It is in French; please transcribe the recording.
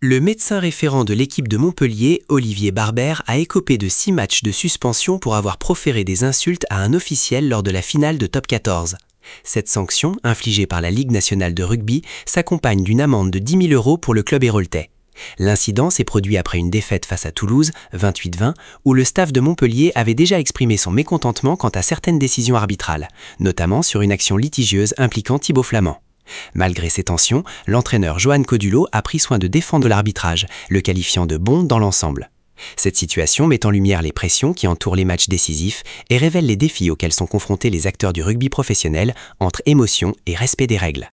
Le médecin référent de l'équipe de Montpellier, Olivier Barber, a écopé de 6 matchs de suspension pour avoir proféré des insultes à un officiel lors de la finale de Top 14. Cette sanction, infligée par la Ligue nationale de rugby, s'accompagne d'une amende de 10 000 € pour le club héraultais. L'incident s'est produit après une défaite face à Toulouse, 28-20, où le staff de Montpellier avait déjà exprimé son mécontentement quant à certaines décisions arbitrales, notamment sur une action litigieuse impliquant Thibaut Flament. Malgré ces tensions, l'entraîneur Johan Codulot a pris soin de défendre l'arbitrage, le qualifiant de bon dans l'ensemble. Cette situation met en lumière les pressions qui entourent les matchs décisifs et révèle les défis auxquels sont confrontés les acteurs du rugby professionnel entre émotion et respect des règles.